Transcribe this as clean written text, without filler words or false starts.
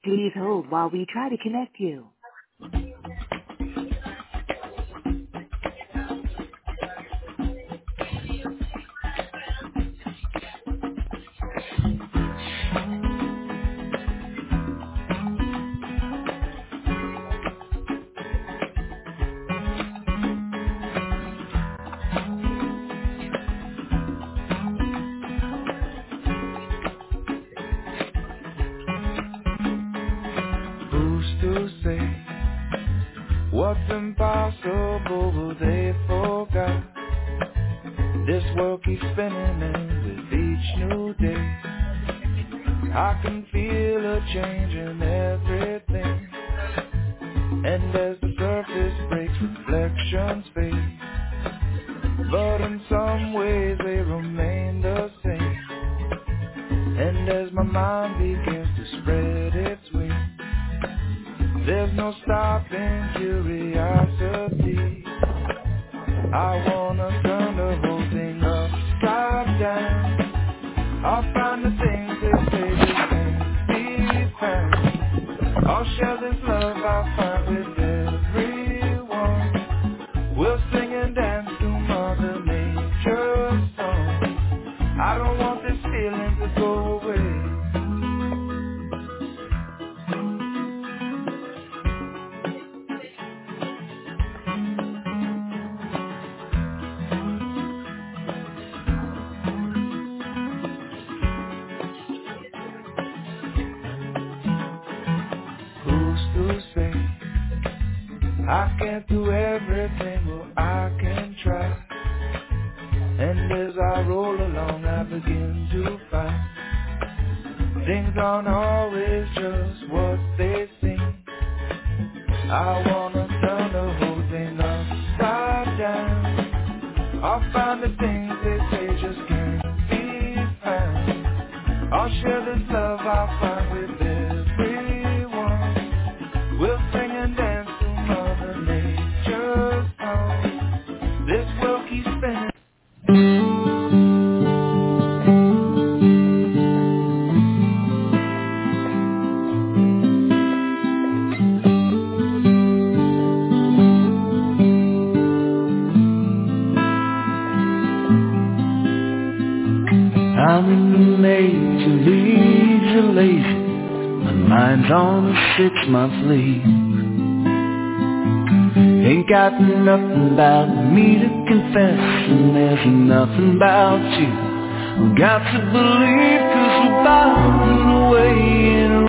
Please hold while we try to connect you. Who's to say what's impossible will they forgot? This world keeps spinning and with each new day I can feel a change in everything. And as the surface breaks, reflections fade, but in some ways they remain the same. And as my mind begins to spread its wings, there's no stopping curiosity. I wanna turn the whole thing upside down. I'll find the things they say just can't be found. I'll share this love I find with everyone. We'll sing and dance to Mother Nature's song. I don't want this feeling to go away. Who's to say I can't do everything, well I can try. And as I roll along I begin to find things aren't always just what they seem. I wanna turn the whole thing upside down. I'll find the things they say just can't be found. I'll share this love I find with everyone. We'll sing and dance to Mother Nature's song. This world keeps spinning. I'm in the major leagues of lazy. My mind's on a 6-month leave. Ain't got nothing about me to confess, and there's nothing about you I've got to believe, 'cause the